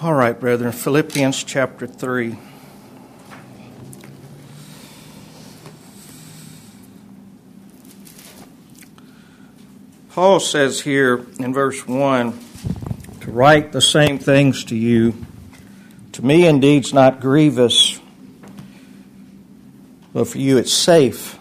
All right, brethren, Philippians chapter 3. Paul says here in verse 1, to write the same things to you, to me indeed it's not grievous, but for you it's safe.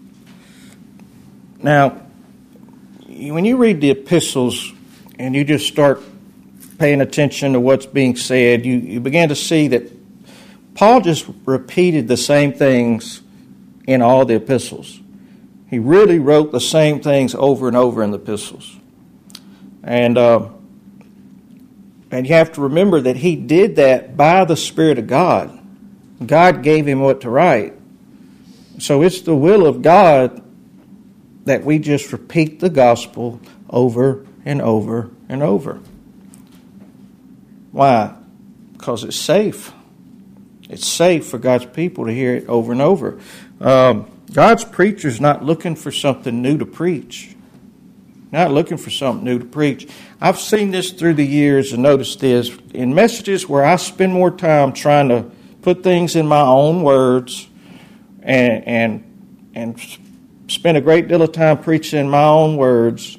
Now, when you read the epistles and you just start paying attention to what's being said, you begin to see that Paul just repeated the same things in all the epistles. He really wrote the same things over and over in the epistles. And you have to remember that he did that by the Spirit of God. God gave him what to write. So it's the will of God that we just repeat the gospel over and over and over. Why? Because it's safe. It's safe for God's people to hear it over and over. God's preacher's not looking for something new to preach. Not looking for something new to preach. I've seen this through the years and noticed this. In messages where I spend more time trying to put things in my own words and spend a great deal of time preaching in my own words,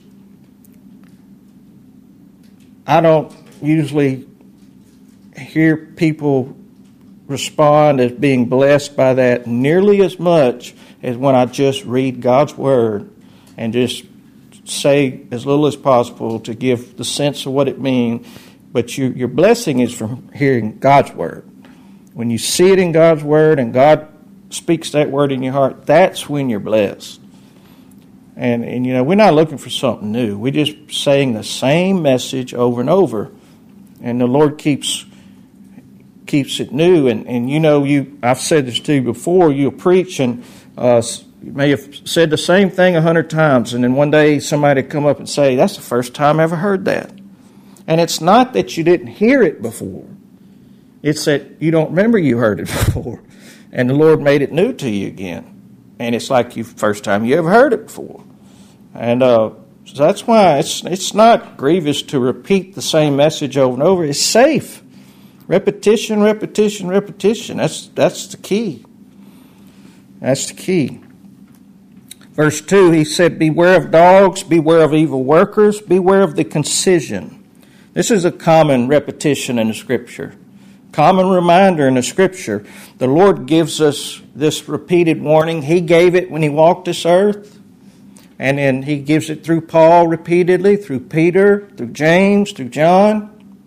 I don't usually hear people respond as being blessed by that nearly as much as when I just read God's Word and just say as little as possible to give the sense of what it means. But your blessing is from hearing God's Word. When you see it in God's Word and God speaks that Word in your heart, that's when you're blessed. And you know, we're not looking for something new. We're just saying the same message over and over. And the Lord keeps it new. And you know, I've said this to you before, you'll preach and you may have said the same thing 100 times, and then one day somebody would come up and say, that's the first time I ever heard that. And it's not that you didn't hear it before. It's that you don't remember you heard it before. And the Lord made it new to you again. And it's like the first time you ever heard it before. And so that's why it's not grievous to repeat the same message over and over. It's safe. Repetition, repetition, repetition. That's the key. That's the key. Verse 2, he said, beware of dogs, beware of evil workers, beware of the concision. This is a common repetition in the Scripture. Common reminder in the Scripture. The Lord gives us this repeated warning. He gave it when He walked this earth. And then He gives it through Paul repeatedly, through Peter, through James, through John.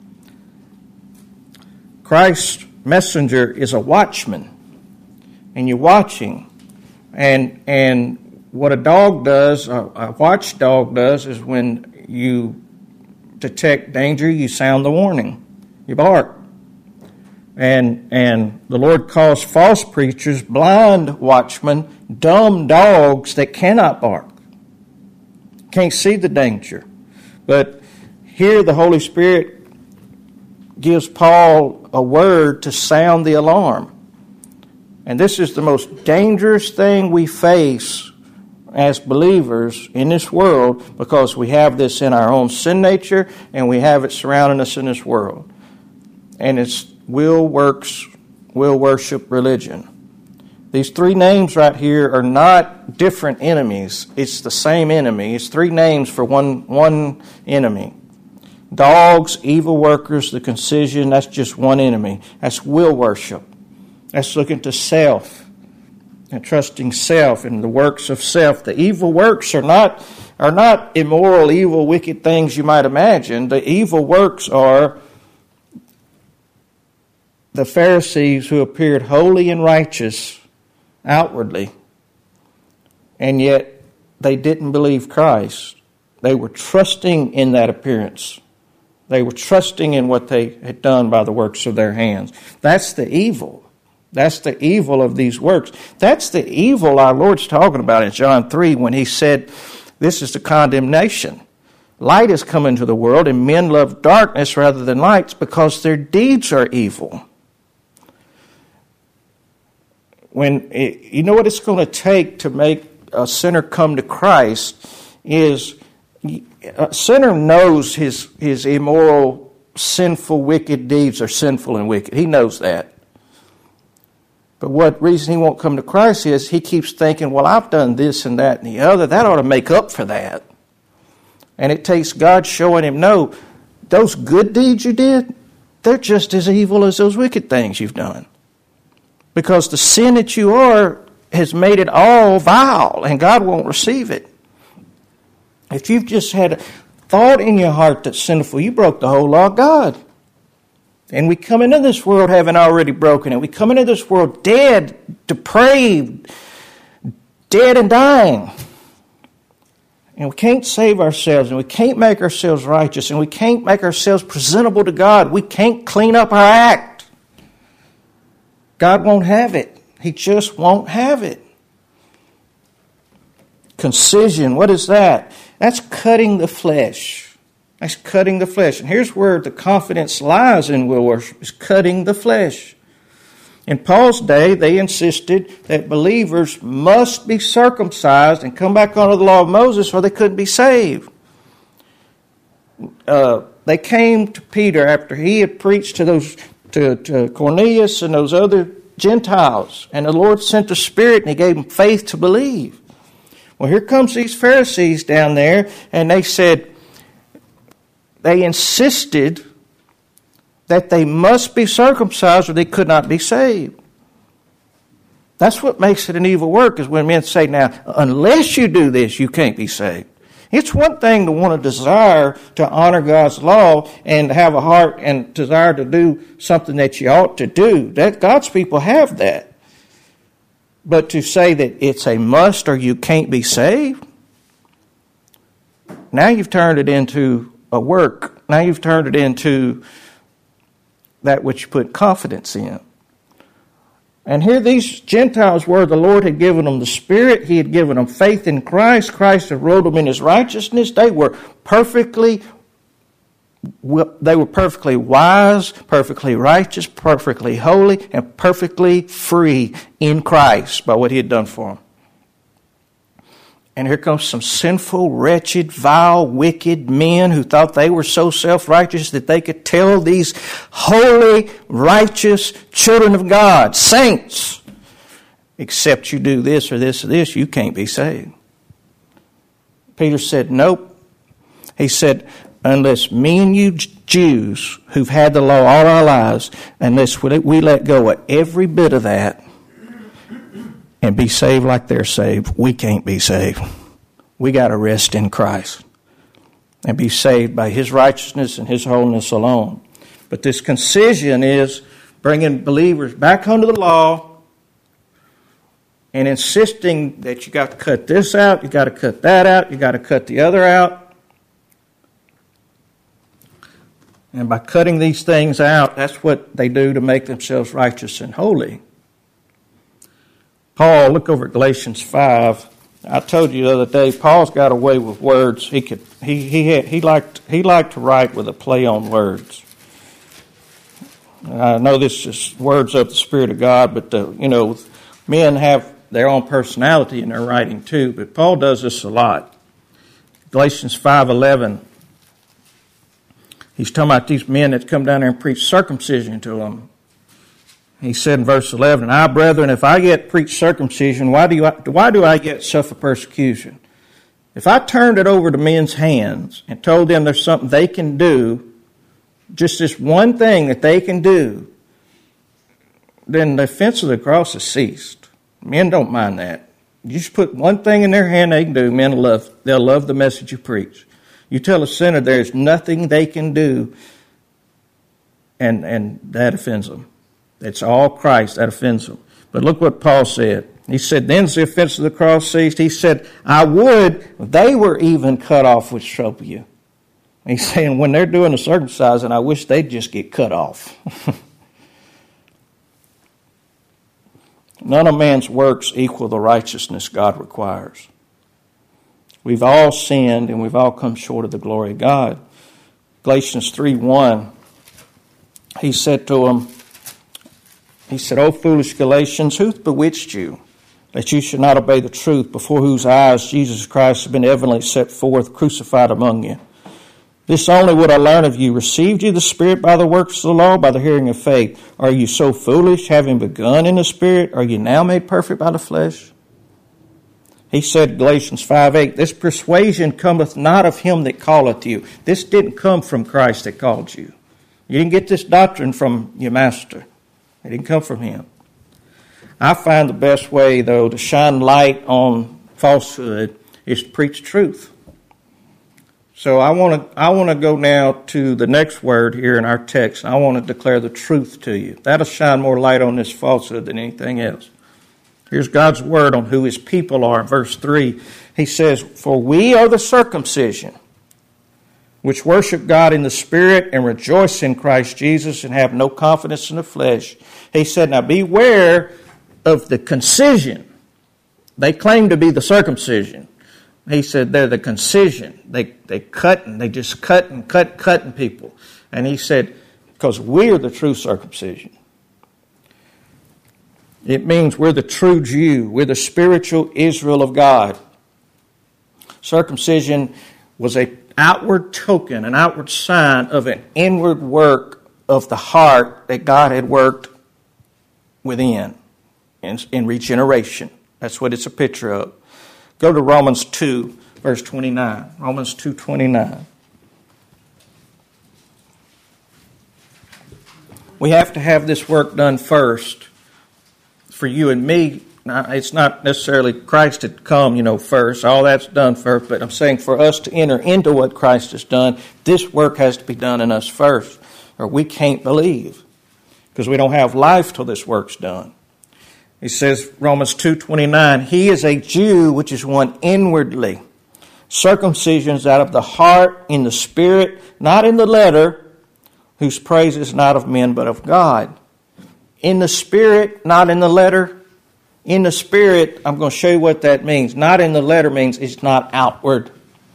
Christ's messenger is a watchman. And you're watching. And what a dog does, a watchdog does, is when you detect danger, you sound the warning. You bark. And the Lord calls false preachers blind watchmen, dumb dogs that cannot bark. Can't see the danger. But here the Holy Spirit gives Paul a word to sound the alarm. And this is the most dangerous thing we face as believers in this world, because we have this in our own sin nature and we have it surrounding us in this world. And it's will, works, will, worship, religion. These three names right here are not different enemies. It's the same enemy. It's three names for one enemy. Dogs, evil workers, the concision, that's just one enemy. That's will worship. That's looking to self and trusting self and the works of self. The evil works are not immoral, evil, wicked things you might imagine. The evil works are the Pharisees who appeared holy and righteous outwardly, and yet they didn't believe Christ. They were trusting in that appearance. They were trusting in what they had done by the works of their hands. That's the evil. That's the evil of these works. That's the evil our Lord's talking about in John 3 when He said, this is the condemnation. Light has come into the world, and men love darkness rather than lights because their deeds are evil. You know what it's going to take to make a sinner come to Christ is a sinner knows his immoral sinful, wicked deeds are sinful and wicked. He knows that. But what reason he won't come to Christ is he keeps thinking, well, I've done this and that and the other. That ought to make up for that. And it takes God showing him, no, those good deeds you did, they're just as evil as those wicked things you've done. Because the sin that you are has made it all vile, and God won't receive it. If you've just had a thought in your heart that's sinful, you broke the whole law of God. And we come into this world having already broken it. We come into this world dead, depraved, dead and dying. And we can't save ourselves, and we can't make ourselves righteous, and we can't make ourselves presentable to God. We can't clean up our act. God won't have it. He just won't have it. Concision, what is that? That's cutting the flesh. That's cutting the flesh. And here's where the confidence lies in will worship, is cutting the flesh. In Paul's day, they insisted that believers must be circumcised and come back under the law of Moses or they couldn't be saved. They came to Peter after he had preached to Cornelius and those other Gentiles, and the Lord sent the Spirit and He gave them faith to believe. Well, here comes these Pharisees down there, and they insisted that they must be circumcised or they could not be saved. That's what makes it an evil work, is when men say, now, unless you do this, you can't be saved. It's one thing to want to desire to honor God's law and have a heart and desire to do something that you ought to do. That God's people have that. But to say that it's a must or you can't be saved, now you've turned it into a work. Now you've turned it into that which you put confidence in. And here these Gentiles were, the Lord had given them the Spirit. He had given them faith in Christ. Christ had robed them in His righteousness. They were perfectly wise, perfectly righteous, perfectly holy, and perfectly free in Christ by what He had done for them. And here comes some sinful, wretched, vile, wicked men who thought they were so self-righteous that they could tell these holy, righteous children of God, saints, except you do this or this or this, you can't be saved. Peter said, nope. He said, unless me and you Jews who've had the law all our lives, unless we let go of every bit of that, and be saved like they're saved, we can't be saved. We got to rest in Christ and be saved by His righteousness and His holiness alone. But this concision is bringing believers back under the law and insisting that you got to cut this out, you got to cut that out, you got to cut the other out. And by cutting these things out, that's what they do to make themselves righteous and holy. Paul, look over at Galatians 5. I told you the other day, Paul's got a way with words. He liked to write with a play on words. And I know this is words of the Spirit of God, but men have their own personality in their writing too. But Paul does this a lot. Galatians 5:11. He's talking about these men that come down there and preach circumcision to them. He said in verse 11, I, brethren, if I yet preach circumcision, why do I yet suffer persecution? If I turned it over to men's hands and told them there's something they can do, just this one thing that they can do, then the offense of the cross has ceased. Men don't mind that. You just put one thing in their hand they can do, men they'll love the message you preach. You tell a sinner there's nothing they can do, and that offends them. It's all Christ that offends them. But look what Paul said. He said, then's the offense of the cross ceased. He said, I would, they were even cut off which trouble you. And he's saying, when they're doing the circumcising, I wish they'd just get cut off. None of man's works equal the righteousness God requires. We've all sinned and we've all come short of the glory of God. Galatians 3:1, he said to them, O foolish Galatians, who bewitched you, that you should not obey the truth, before whose eyes Jesus Christ has been evidently set forth, crucified among you? This only would I learn of you. Received you the Spirit by the works of the law, by the hearing of faith? Are you so foolish, having begun in the Spirit? Are you now made perfect by the flesh? He said, Galatians 5:8, this persuasion cometh not of him that calleth you. This didn't come from Christ that called you. You didn't get this doctrine from your master. It didn't come from him. I find the best way, though, to shine light on falsehood is to preach truth. So I want to go now to the next word here in our text. I want to declare the truth to you. That'll shine more light on this falsehood than anything else. Here's God's word on who his people are. In verse 3, he says, for we are the circumcision, which worship God in the Spirit and rejoice in Christ Jesus and have no confidence in the flesh. He said, now beware of the concision. They claim to be the circumcision. He said they're the concision. They cut and they just cutting people. And he said, because we're the true circumcision. It means we're the true Jew. We're the spiritual Israel of God. Circumcision was an outward token, an outward sign of an inward work of the heart that God had worked within in regeneration. That's what it's a picture of. Go to Romans 2, verse 29. Romans 2:29. We have to have this work done first. For you and me, it's not necessarily Christ had come, first. All that's done first. But I'm saying for us to enter into what Christ has done, this work has to be done in us first. Or we can't believe. Because we don't have life till this work's done. He says, Romans 2:29, he is a Jew which is one inwardly. Circumcision is out of the heart, in the spirit, not in the letter, whose praise is not of men but of God. In the spirit, not in the letter. In the spirit, I'm going to show you what that means. Not in the letter means it's not outward.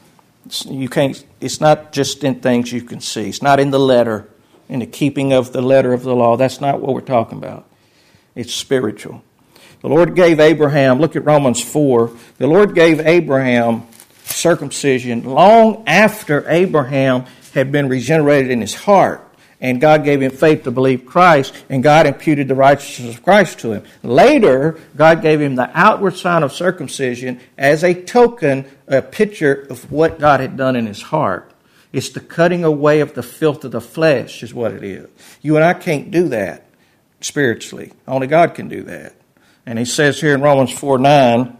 It's not just in things you can see. It's not in the letter, in the keeping of the letter of the law. That's not what we're talking about. It's spiritual. The Lord gave Abraham, look at Romans 4, the Lord gave Abraham circumcision long after Abraham had been regenerated in his heart. And God gave him faith to believe Christ, and God imputed the righteousness of Christ to him. Later, God gave him the outward sign of circumcision as a token, a picture of what God had done in his heart. It's the cutting away of the filth of the flesh is what it is. You and I can't do that spiritually. Only God can do that. And he says here in Romans 4:9,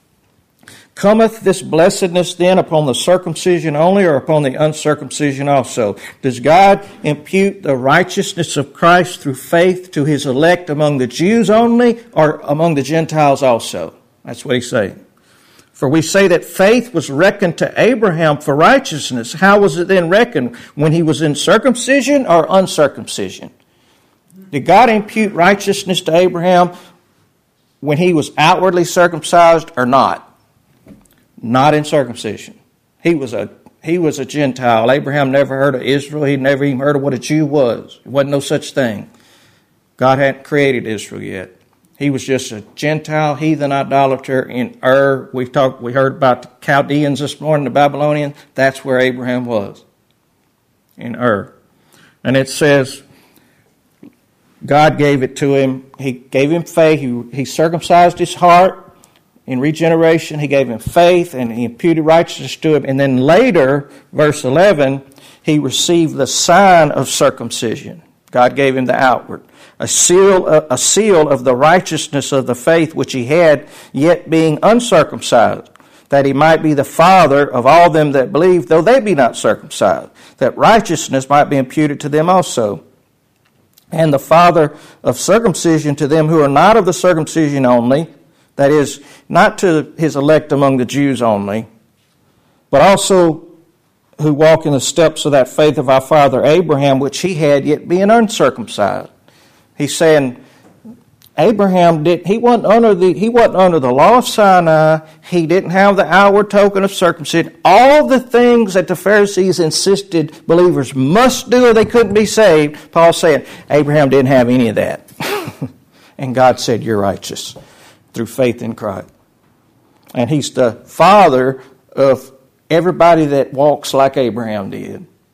cometh this blessedness then upon the circumcision only, or upon the uncircumcision also? Does God impute the righteousness of Christ through faith to his elect among the Jews only, or among the Gentiles also? That's what he's saying. For we say that faith was reckoned to Abraham for righteousness. How was it then reckoned? When he was in circumcision or uncircumcision? Did God impute righteousness to Abraham when he was outwardly circumcised or not? Not in circumcision. He was a Gentile. Abraham never heard of Israel. He never even heard of what a Jew was. It wasn't no such thing. God hadn't created Israel yet. He was just a Gentile, heathen idolater in Ur. We heard about the Chaldeans this morning, the Babylonians. That's where Abraham was, in Ur. And it says, God gave it to him. He gave him faith. He circumcised his heart. In regeneration, he gave him faith and he imputed righteousness to him. And then later, verse 11, he received the sign of circumcision. God gave him the outward. A seal of the righteousness of the faith which he had, yet being uncircumcised, that he might be the father of all them that believe, though they be not circumcised, that righteousness might be imputed to them also. And the father of circumcision to them who are not of the circumcision only, that is, not to his elect among the Jews only, but also who walk in the steps of that faith of our father Abraham, which he had, yet being uncircumcised. He's saying Abraham he wasn't under the law of Sinai. He didn't have the outward token of circumcision. All the things that the Pharisees insisted believers must do or they couldn't be saved, Paul's saying Abraham didn't have any of that. And God said, you're righteous through faith in Christ. And he's the father of everybody that walks like Abraham did.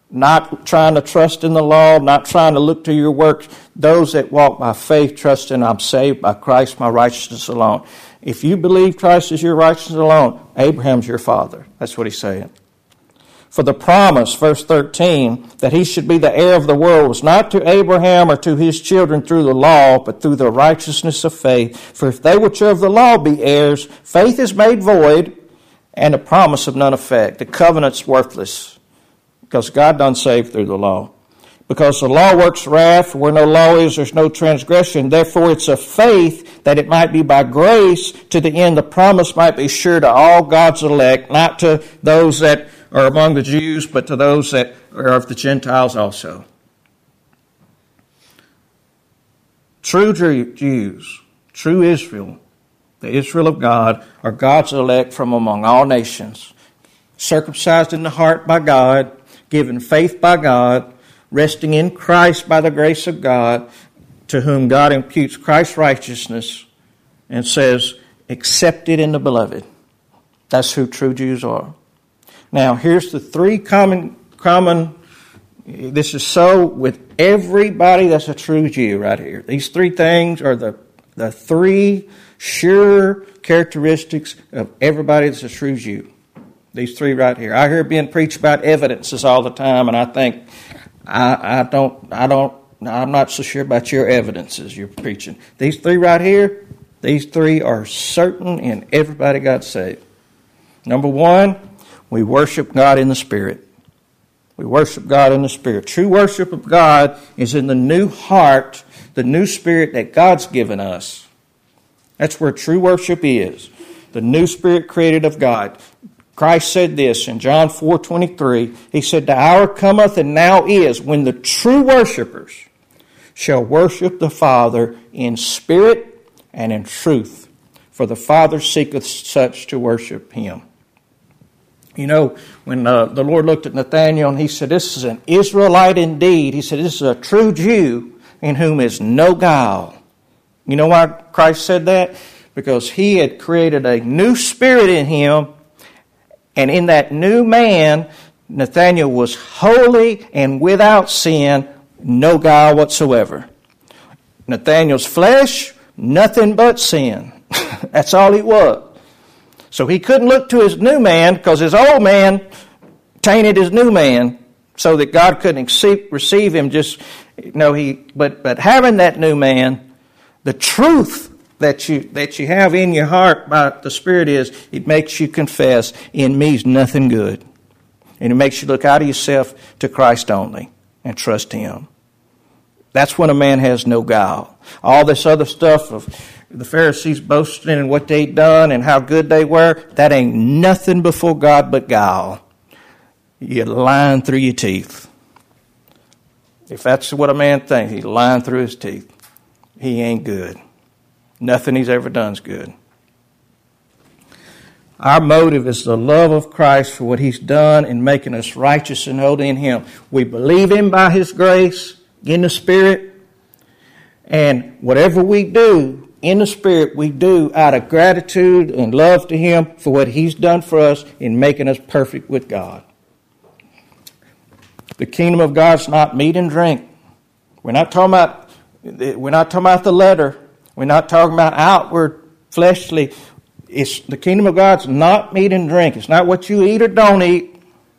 not trying to trust in the law, not trying to look to your works. Those that walk by faith, trusting I'm saved by Christ, my righteousness alone. If you believe Christ is your righteousness alone, Abraham's your father. That's what he's saying. For the promise, verse 13, that he should be the heir of the world was not to Abraham or to his children through the law, but through the righteousness of faith. For if they which are of the law be heirs, faith is made void, and the promise of none effect. The covenant's worthless, because God done saved through the law. Because the law works wrath, where no law is, there's no transgression. Therefore it's of faith, that it might be by grace, to the end the promise might be sure to all God's elect, not to those that are among the Jews, but to those that are of the Gentiles also. True Jews, true Israel, the Israel of God, are God's elect from among all nations, circumcised in the heart by God, given faith by God, resting in Christ by the grace of God, to whom God imputes Christ's righteousness and says, accepted in the beloved. That's who true Jews are. Now, here's the three common, this is so with everybody that's a true Jew right here. These three things are the three sure characteristics of everybody that's a true Jew. These three right here. I hear being preached about evidences all the time, and I think, I'm not so sure about your evidences you're preaching. These three right here, these three are certain in everybody got saved. Number one, we worship God in the Spirit. We worship God in the Spirit. True worship of God is in the new heart, the new spirit that God's given us. That's where true worship is. The new spirit created of God. Christ said this in John 4:23. He said, the hour cometh and now is when the true worshipers shall worship the Father in spirit and in truth. For the Father seeketh such to worship him. You know, when the Lord looked at Nathanael and he said, this is an Israelite indeed. He said, this is a true Jew in whom is no guile. You know why Christ said that? Because he had created a new spirit in him. And in that new man, Nathanael was holy and without sin, no guile whatsoever. Nathanael's flesh, nothing but sin. That's all he was. So he couldn't look to his new man because his old man tainted his new man so that God couldn't receive him. But having that new man, the truth that you have in your heart by the Spirit is, it makes you confess, in me is nothing good. And it makes you look out of yourself to Christ only and trust him. That's when a man has no guile. All this other stuff of the Pharisees boasting in what they'd done and how good they were, that ain't nothing before God but guile. You're lying through your teeth. If that's what a man thinks, he's lying through his teeth. He ain't good. Nothing he's ever done is good. Our motive is the love of Christ for what he's done in making us righteous and holy in him. We believe him by his grace in the Spirit. And whatever we do in the Spirit, we do out of gratitude and love to him for what he's done for us in making us perfect with God. The kingdom of God's not meat and drink. We're not talking about the letter. We're not talking about outward, fleshly. It's the kingdom of God's not meat and drink. It's not what you eat or don't eat.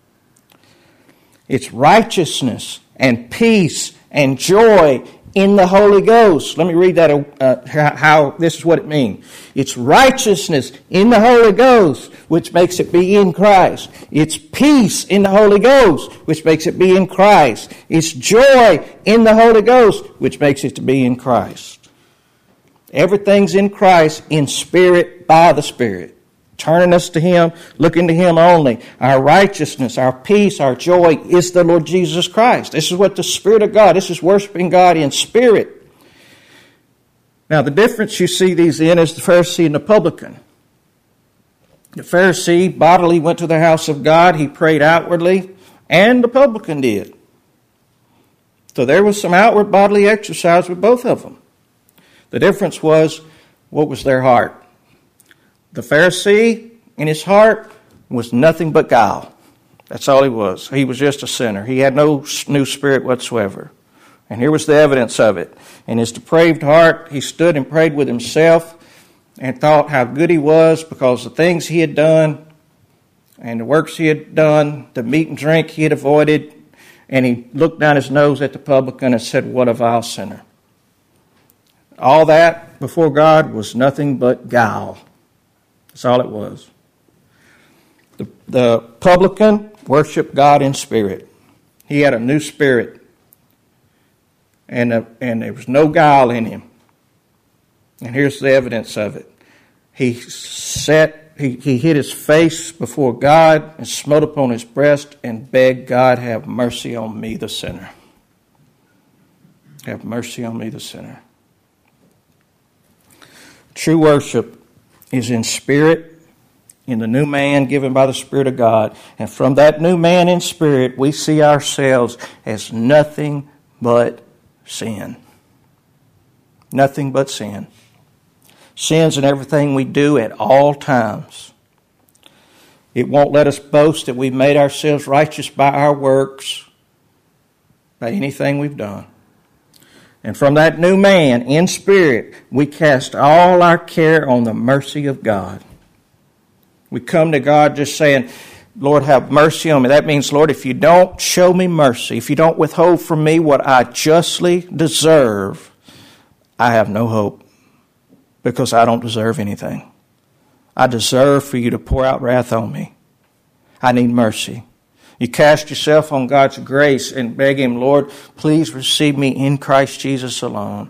It's righteousness and peace and joy in the Holy Ghost. Let me read that, how this is what it means. It's righteousness in the Holy Ghost, which makes it be in Christ. It's peace in the Holy Ghost, which makes it be in Christ. It's joy in the Holy Ghost, which makes it to be in Christ. Everything's in Christ, in spirit, by the Spirit. Turning us to him, looking to him only. Our righteousness, our peace, our joy is the Lord Jesus Christ. This is what the Spirit of God, this is worshiping God in spirit. Now the difference you see these in is the Pharisee and the publican. The Pharisee bodily went to the house of God, he prayed outwardly, and the publican did. So there was some outward bodily exercise with both of them. The difference was, what was their heart? The Pharisee in his heart was nothing but guile. That's all he was. He was just a sinner. He had no new spirit whatsoever. And here was the evidence of it. In his depraved heart, he stood and prayed with himself and thought how good he was because the things he had done and the works he had done, the meat and drink he had avoided, and he looked down his nose at the publican and said, "What a vile sinner." All that before God was nothing but guile. That's all it was. The publican worshiped God in spirit. He had a new spirit. And there was no guile in him. And here's the evidence of it. He hid his face before God and smote upon his breast and begged God, "Have mercy on me, the sinner. Have mercy on me, the sinner." True worship is in spirit, in the new man given by the Spirit of God. And from that new man in spirit, we see ourselves as nothing but sin. Nothing but sin. Sins in everything we do at all times. It won't let us boast that we've made ourselves righteous by our works, by anything we've done. And from that new man in spirit, we cast all our care on the mercy of God. We come to God just saying, "Lord, have mercy on me." That means, Lord, if you don't show me mercy, if you don't withhold from me what I justly deserve, I have no hope because I don't deserve anything. I deserve for you to pour out wrath on me. I need mercy. You cast yourself on God's grace and beg Him, "Lord, please receive me in Christ Jesus alone."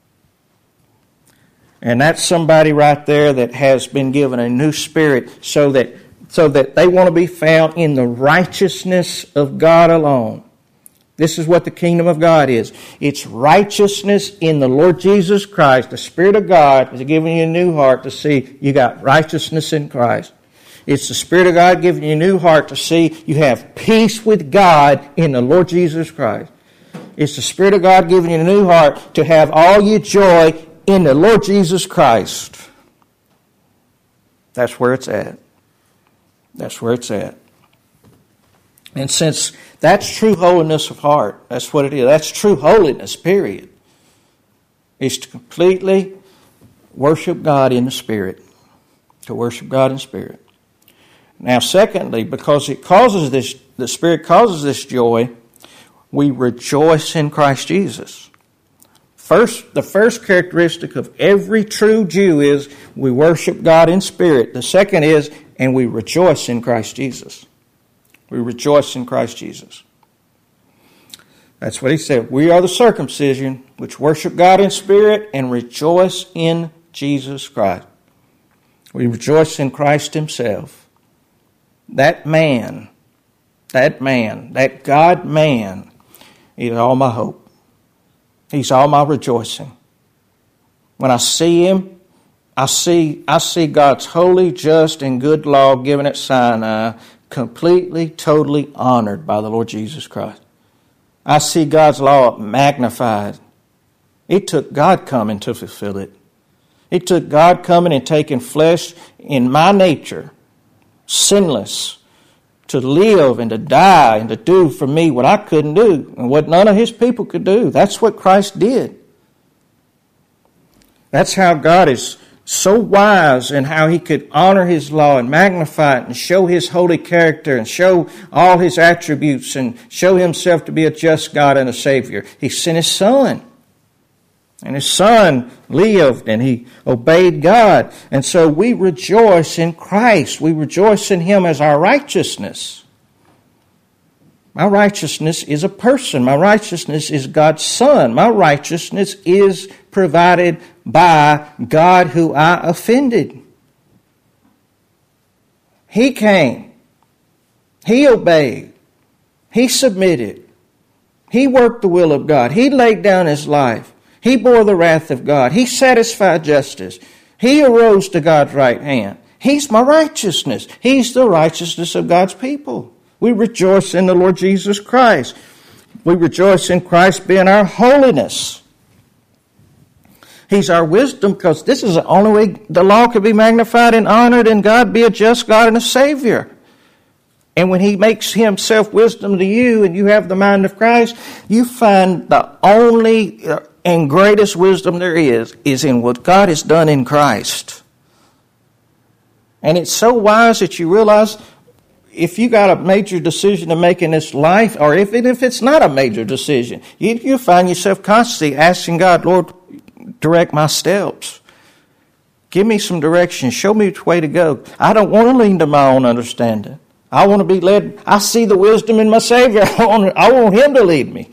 And that's somebody right there that has been given a new spirit so that they want to be found in the righteousness of God alone. This is what the kingdom of God is. It's righteousness in the Lord Jesus Christ. The Spirit of God is giving you a new heart to see you got righteousness in Christ. It's the Spirit of God giving you a new heart to see you have peace with God in the Lord Jesus Christ. It's the Spirit of God giving you a new heart to have all your joy in the Lord Jesus Christ. That's where it's at. That's where it's at. And since that's true holiness of heart, that's what it is. That's true holiness, period. Is to completely worship God in the Spirit. To worship God in Spirit. Now, secondly, because it causes this, the Spirit causes this joy, we rejoice in Christ Jesus. The first characteristic of every true Jew is we worship God in spirit. The second is, and we rejoice in Christ Jesus. We rejoice in Christ Jesus. That's what he said. We are the circumcision which worship God in spirit and rejoice in Jesus Christ. We rejoice in Christ Himself. That man, that God-man is all my hope. He's all my rejoicing. When I see Him, I see God's holy, just, and good law given at Sinai completely, totally honored by the Lord Jesus Christ. I see God's law magnified. It took God coming to fulfill it. It took God coming and taking flesh in my nature, sinless, to live and to die and to do for me what I couldn't do and what none of His people could do. That's what Christ did. That's how God is so wise in how He could honor His law and magnify it and show His holy character and show all His attributes and show Himself to be a just God and a Savior. He sent His Son. And His Son lived and He obeyed God. And so we rejoice in Christ. We rejoice in Him as our righteousness. My righteousness is a person. My righteousness is God's Son. My righteousness is provided by God who I offended. He came. He obeyed. He submitted. He worked the will of God. He laid down His life. He bore the wrath of God. He satisfied justice. He arose to God's right hand. He's my righteousness. He's the righteousness of God's people. We rejoice in the Lord Jesus Christ. We rejoice in Christ being our holiness. He's our wisdom because this is the only way the law could be magnified and honored and God be a just God and a Savior. And when He makes Himself wisdom to you and you have the mind of Christ, you find the only and greatest wisdom there is in what God has done in Christ. And it's so wise that you realize if you got a major decision to make in this life, or even if it's not a major decision, you find yourself constantly asking God, Lord, direct my steps. Give me some direction. Show me which way to go. I don't want to lean to my own understanding. I want to be led. I see the wisdom in my Savior. I want Him to lead me.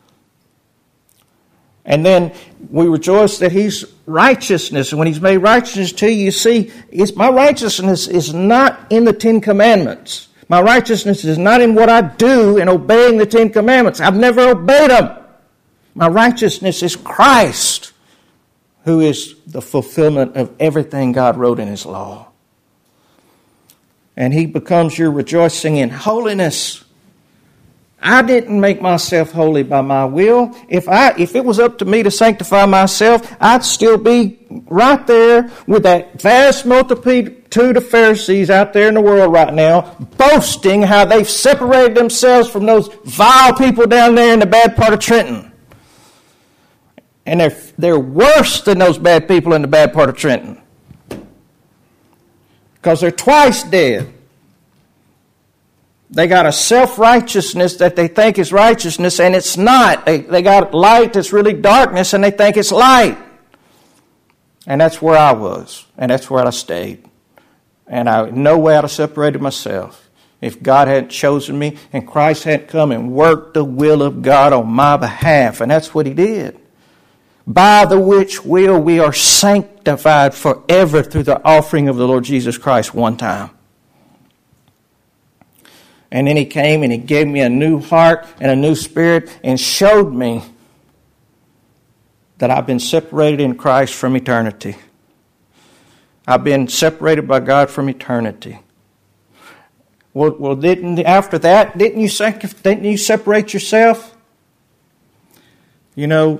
And then we rejoice that He's righteousness. And when He's made righteousness to you, see, my righteousness is not in the Ten Commandments. My righteousness is not in what I do in obeying the Ten Commandments. I've never obeyed them. My righteousness is Christ, who is the fulfillment of everything God wrote in His law. And He becomes your rejoicing in holiness. I didn't make myself holy by my will. If it was up to me to sanctify myself, I'd still be right there with that vast multitude of Pharisees out there in the world right now, boasting how they've separated themselves from those vile people down there in the bad part of Trenton. And they're worse than those bad people in the bad part of Trenton, because they're twice dead. They got a self-righteousness that they think is righteousness, and it's not. They got light that's really darkness, and they think it's light. And that's where I was, and that's where I stayed. And in no way I'd have separated myself if God hadn't chosen me and Christ hadn't come and worked the will of God on my behalf. And that's what He did. By the which will we are sanctified forever through the offering of the Lord Jesus Christ one time. And then He came and He gave me a new heart and a new spirit and showed me that I've been separated in Christ from eternity. I've been separated by God from eternity. Well, didn't you separate yourself? You know,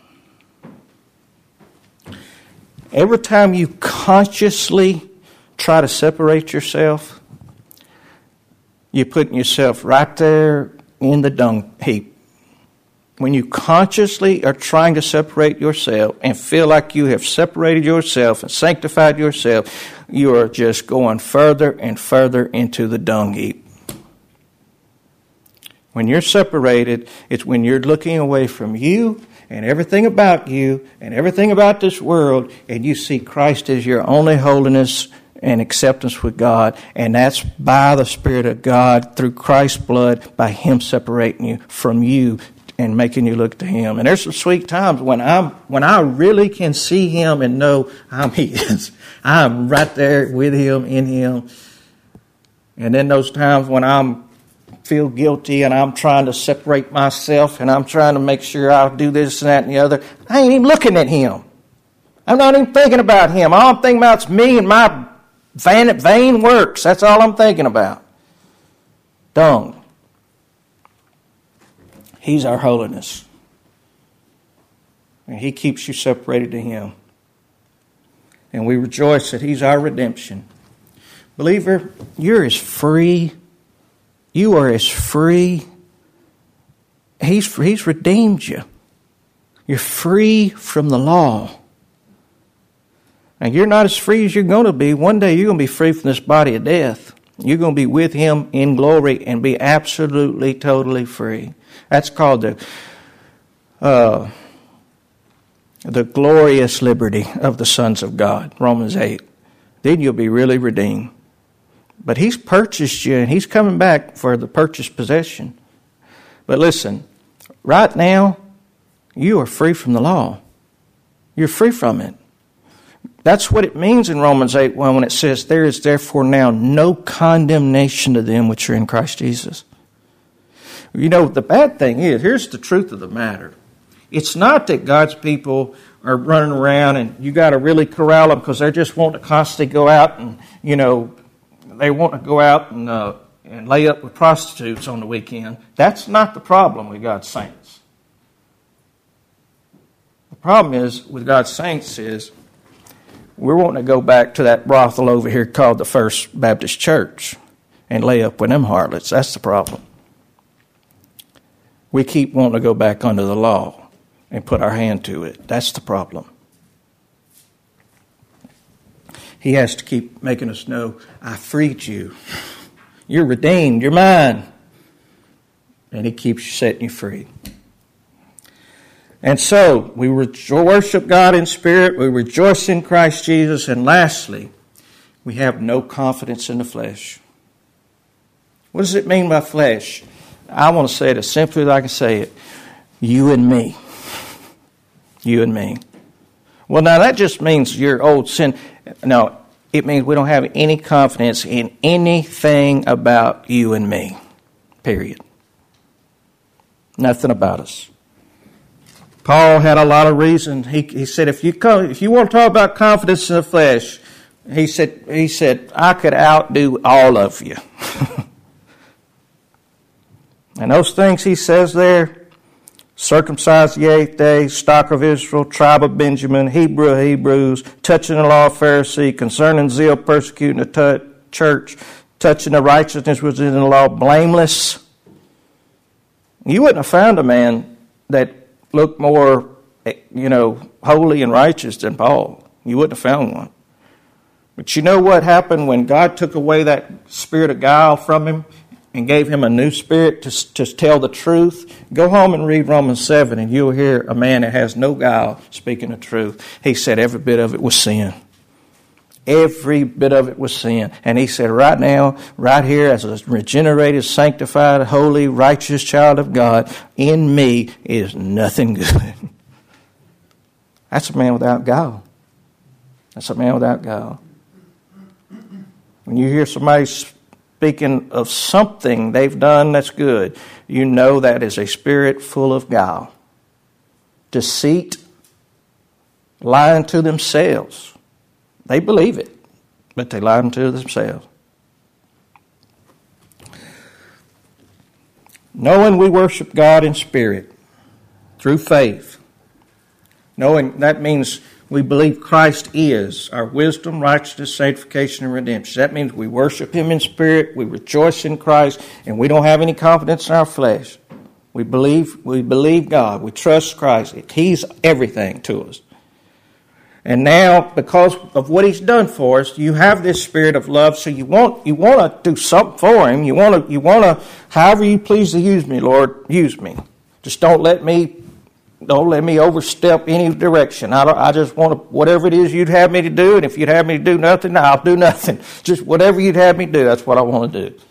every time you consciously try to separate yourself, you're putting yourself right there in the dung heap. When you consciously are trying to separate yourself and feel like you have separated yourself and sanctified yourself, you are just going further and further into the dung heap. When you're separated, it's when you're looking away from you and everything about you and everything about this world, and you see Christ as your only holiness and acceptance with God, and that's by the Spirit of God through Christ's blood, by Him separating you from you and making you look to Him. And there's some sweet times when I really can see Him and know I'm His. I'm right there with Him, in Him. And then those times when I feel guilty and I'm trying to separate myself and I'm trying to make sure I'll do this and that and the other, I ain't even looking at Him. I'm not even thinking about Him. All I'm thinking about is me and my vain works. That's all I'm thinking about. Dung. He's our holiness. And He keeps you separated to Him. And we rejoice that He's our redemption. Believer, you're as free. You are as free. He's redeemed you. You're free from the law. And you're not as free as you're going to be. One day you're going to be free from this body of death. You're going to be with Him in glory and be absolutely, totally free. That's called the glorious liberty of the sons of God, Romans 8. Then you'll be really redeemed. But He's purchased you, and He's coming back for the purchased possession. But listen, right now, you are free from the law. You're free from it. That's what it means in Romans 8:1 when it says, there is therefore now no condemnation to them which are in Christ Jesus. You know, the bad thing is, here's the truth of the matter. It's not that God's people are running around and you got to really corral them because they're just wanting to constantly go out and, you know, they want to go out and lay up with prostitutes on the weekend. That's not the problem with God's saints. The problem is with God's saints is we're wanting to go back to that brothel over here called the First Baptist Church. and lay up with them harlots. That's the problem. We keep wanting to go back under the law and put our hand to it. That's the problem. He has to keep making us know, I freed you. You're redeemed. You're mine. And he keeps setting you free. And so, we worship God in spirit. We rejoice in Christ Jesus. And lastly, we have no confidence in the flesh. What does it mean by flesh? I want to say it as simply as I can say it. You and me. You and me. Well, now that just means your old sin. No, it means we don't have any confidence in anything about you and me. Period. Nothing about us. Paul had a lot of reason. He said, if you want to talk about confidence in the flesh, he said, I could outdo all of you. And those things he says there, circumcised the 8th day, stock of Israel, tribe of Benjamin, Hebrew of Hebrews, touching the law of Pharisee, concerning zeal, persecuting the church, touching the righteousness which is in the law, blameless. You wouldn't have found a man that looked more, holy and righteous than Paul. You wouldn't have found one. But you know what happened when God took away that spirit of guile from him and gave him a new spirit to tell the truth? Go home and read Romans 7 and you'll hear a man that has no guile speaking the truth. He said every bit of it was sin. Every bit of it was sin. And he said right now, right here, as a regenerated, sanctified, holy, righteous child of God, in me is nothing good. That's a man without guile. That's a man without guile. When you hear somebody speaking of something they've done that's good, you know that is a spirit full of guile. Deceit, lying to themselves. They believe it, but they lie to themselves. Knowing we worship God in spirit through faith. Knowing that means we believe Christ is our wisdom, righteousness, sanctification, and redemption. That means we worship Him in spirit, we rejoice in Christ, and we don't have any confidence in our flesh. We believe God. We trust Christ. He's everything to us. And now, because of what He's done for us, you have this spirit of love. So you want to do something for Him. You want to, however you please to use me, Lord, use me. Just don't let me overstep any direction. I just want to, whatever it is you'd have me to do, and if you'd have me to do nothing, I'll do nothing. Just whatever you'd have me do, that's what I want to do.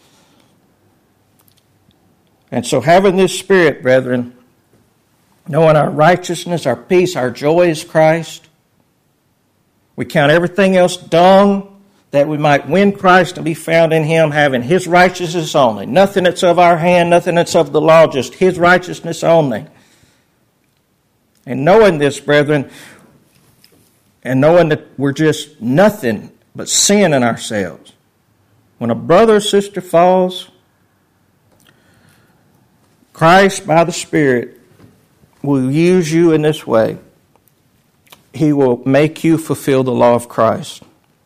And so having this spirit, brethren, knowing our righteousness, our peace, our joy is Christ. We count everything else dung, that we might win Christ and be found in Him, having His righteousness only. Nothing that's of our hand, nothing that's of the law, just His righteousness only. And knowing this, brethren, and knowing that we're just nothing but sin in ourselves. When a brother or sister falls, Christ, by the Spirit, will use you in this way. He will make you fulfill the law of Christ.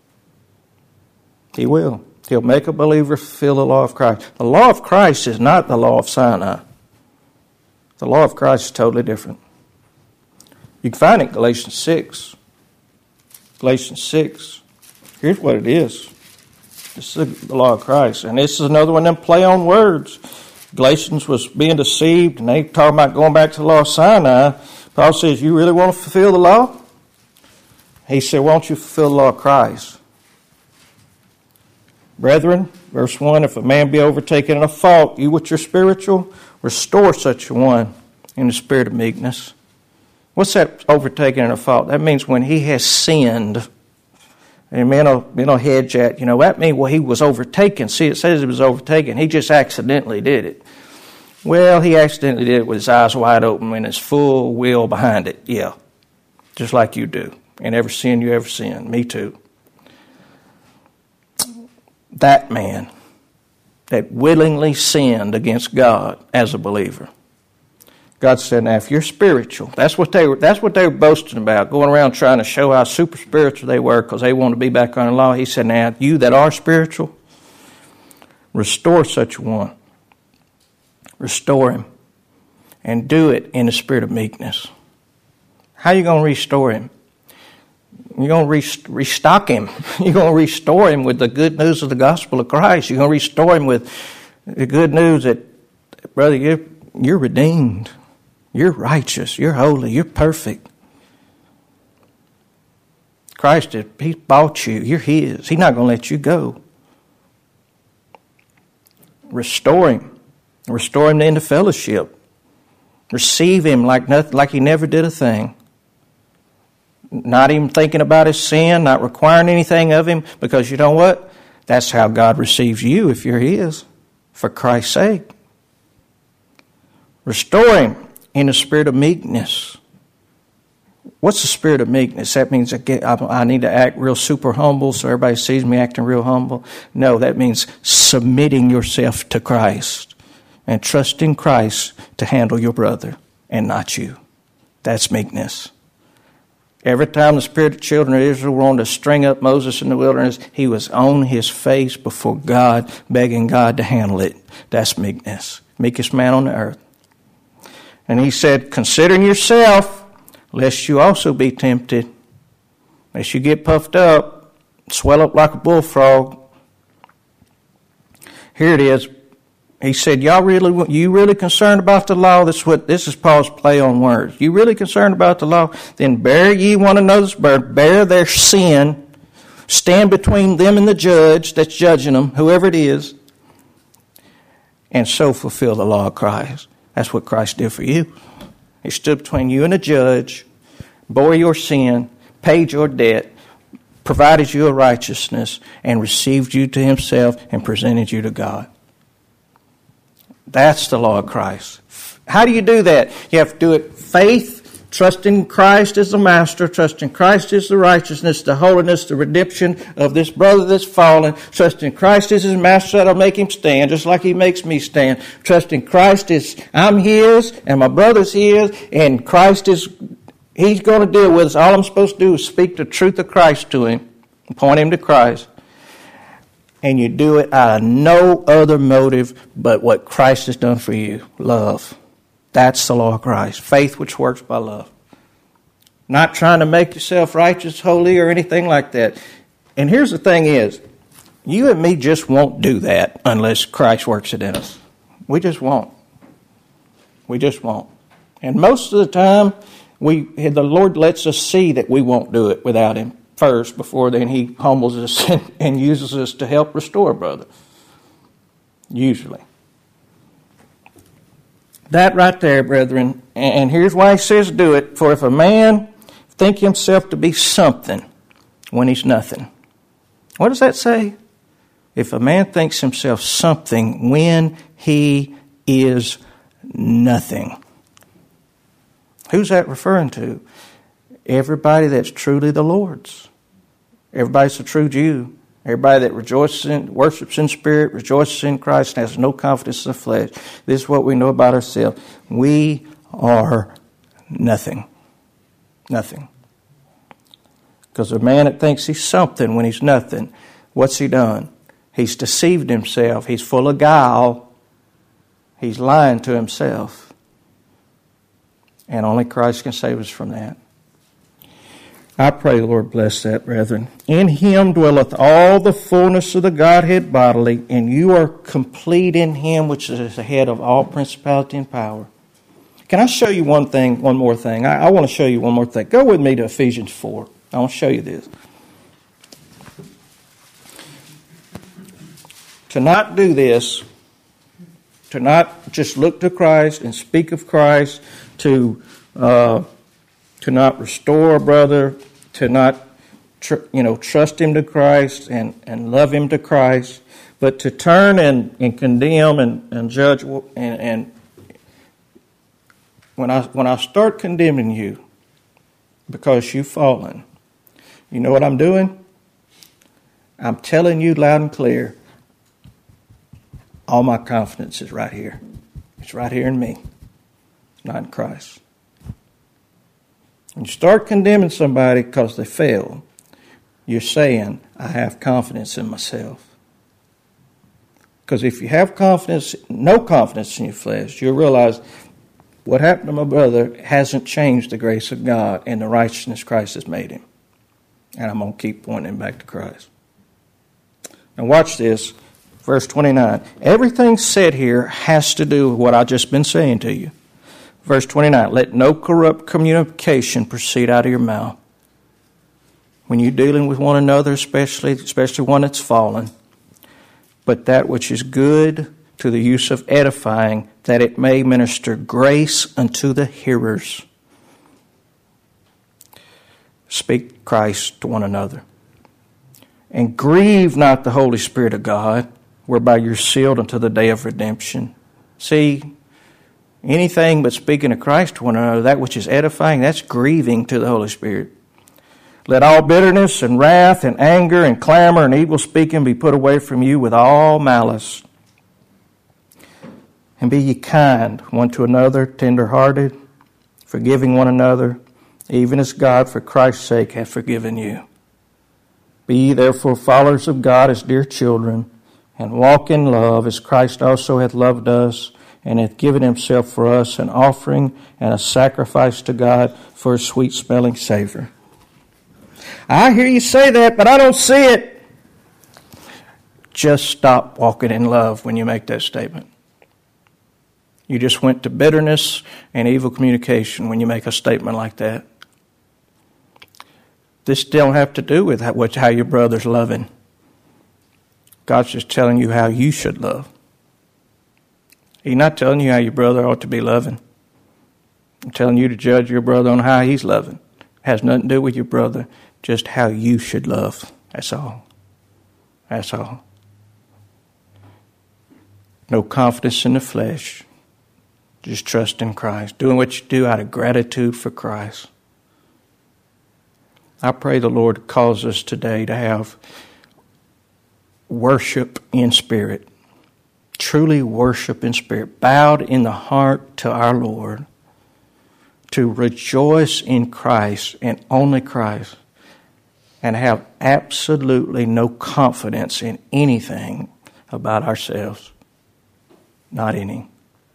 He will. He'll make a believer fulfill the law of Christ. The law of Christ is not the law of Sinai. The law of Christ is totally different. You can find it in Galatians 6. Galatians 6. Here's what it is. This is the law of Christ. And this is another one of them play on words. Galatians was being deceived, and they talking about going back to the law of Sinai. Paul says, you really want to fulfill the law? He said, won't you fulfill the law of Christ? Brethren, verse 1, if a man be overtaken in a fault, you which are spiritual, restore such a one in the spirit of meekness. What's that overtaken in a fault? That means when he has sinned. And men will hedge at, that means, well, he was overtaken. See, it says he was overtaken. He just accidentally did it. Well, he accidentally did it with his eyes wide open and his full will behind it. Yeah, just like you do. And every sin you ever sinned. Me too. That man that willingly sinned against God as a believer. God said, now if you're spiritual, that's what they were boasting about, going around trying to show how super spiritual they were because they wanted to be back under the law. He said, now you that are spiritual, Restore such one. Restore him. And do it in the spirit of meekness. How are you going to restore him? You're going to restock him. You're going to restore him with the good news of the gospel of Christ. You're going to restore him with the good news that, brother, you're redeemed. You're righteous. You're holy. You're perfect. Christ, He bought you. You're His. He's not going to let you go. Restore him. Restore him into fellowship. Receive him like he never did a thing. Not even thinking about his sin, not requiring anything of him, because you know what? That's how God receives you if you're His, for Christ's sake. Restore him in the spirit of meekness. What's the spirit of meekness? That means I need to act real super humble so everybody sees me acting real humble? No, that means submitting yourself to Christ and trusting Christ to handle your brother and not you. That's meekness. Every time the spirit of children of Israel were on to string up Moses in the wilderness, he was on his face before God, begging God to handle it. That's meekness. Meekest man on the earth. And he said, considering yourself, lest you also be tempted, lest you get puffed up, swell up like a bullfrog. Here it is. He said, you really concerned about the law? This is Paul's play on words. You really concerned about the law? Then bear ye one another's burden, bear their sin, stand between them and the judge that's judging them, whoever it is, and so fulfill the law of Christ. That's what Christ did for you. He stood between you and the judge, bore your sin, paid your debt, provided you a righteousness, and received you to Himself and presented you to God. That's the law of Christ. How do you do that? You have to do it faith, trusting Christ as the master, trusting Christ as the righteousness, the holiness, the redemption of this brother that's fallen, trusting Christ as his master that'll make him stand, just like He makes me stand. Trusting Christ as I'm His and my brother's His, and Christ is, He's going to deal with us. All I'm supposed to do is speak the truth of Christ to him and point him to Christ. And you do it out of no other motive but what Christ has done for you. Love. That's the law of Christ. Faith which works by love. Not trying to make yourself righteous, holy, or anything like that. And here's the thing is, you and me just won't do that unless Christ works it in us. We just won't. We just won't. And most of the time, the Lord lets us see that we won't do it without Him first, before then He humbles us and uses us to help restore brother. Usually. That right there, brethren, and here's why He says do it. For if a man think himself to be something when he's nothing. What does that say? If a man thinks himself something when he is nothing. Who's that referring to? Everybody that's truly the Lord's. Everybody's a true Jew. Everybody that worships in spirit, rejoices in Christ, and has no confidence in the flesh. This is what we know about ourselves. We are nothing. Nothing. Because a man that thinks he's something when he's nothing, what's he done? He's deceived himself. He's full of guile. He's lying to himself. And only Christ can save us from that. I pray, Lord, bless that, brethren. In Him dwelleth all the fullness of the Godhead bodily, and you are complete in Him, which is the head of all principality and power. Can I show you one more thing? I want to show you one more thing. Go with me to Ephesians 4. I want to show you this. To not do this, to not just look to Christ and speak of Christ, to not restore a brother, to not trust him to Christ and love him to Christ, but to turn and condemn and judge. And when I start condemning you because you've fallen, you know what I'm doing? I'm telling you loud and clear, all my confidence is right here. It's right here in me, not in Christ. When you start condemning somebody because they failed, you're saying, I have confidence in myself. Because if you have no confidence in your flesh, you'll realize what happened to my brother hasn't changed the grace of God and the righteousness Christ has made him. And I'm going to keep pointing him back to Christ. Now watch this. Verse 29. Everything said here has to do with what I've just been saying to you. Verse 29. Let no corrupt communication proceed out of your mouth. When you're dealing with one another, especially one that's fallen, but that which is good to the use of edifying, that it may minister grace unto the hearers. Speak Christ to one another. And grieve not the Holy Spirit of God, whereby you're sealed unto the day of redemption. See, anything but speaking of Christ to one another, that which is edifying, that's grieving to the Holy Spirit. Let all bitterness and wrath and anger and clamor and evil speaking be put away from you with all malice. And be ye kind one to another, tender-hearted, forgiving one another, even as God for Christ's sake hath forgiven you. Be ye therefore followers of God as dear children, and walk in love as Christ also hath loved us, and hath given himself for us an offering and a sacrifice to God for a sweet-smelling savor. I hear you say that, but I don't see it. Just stop walking in love when you make that statement. You just went to bitterness and evil communication when you make a statement like that. This don't have to do with how your brother's loving. God's just telling you how you should love. He's not telling you how your brother ought to be loving. I'm telling you to judge your brother on how he's loving. It has nothing to do with your brother, just how you should love. That's all. That's all. No confidence in the flesh. Just trust in Christ. Doing what you do out of gratitude for Christ. I pray the Lord calls us today to have worship in spirit. Truly worship in spirit. Bowed in the heart to our Lord. To rejoice in Christ and only Christ. And have absolutely no confidence in anything about ourselves. Not any.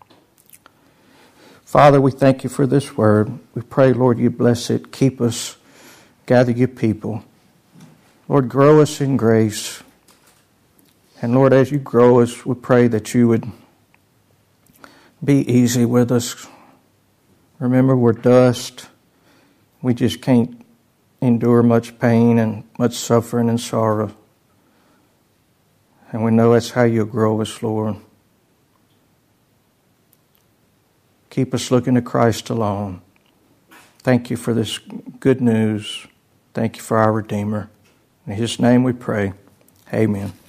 Father, we thank you for this word. We pray, Lord, you bless it. Keep us. Gather your people. Lord, grow us in grace. And Lord, as you grow us, we pray that you would be easy with us. Remember, we're dust. We just can't endure much pain and much suffering and sorrow. And we know that's how you'll grow us, Lord. Keep us looking to Christ alone. Thank you for this good news. Thank you for our Redeemer. In his name we pray. Amen.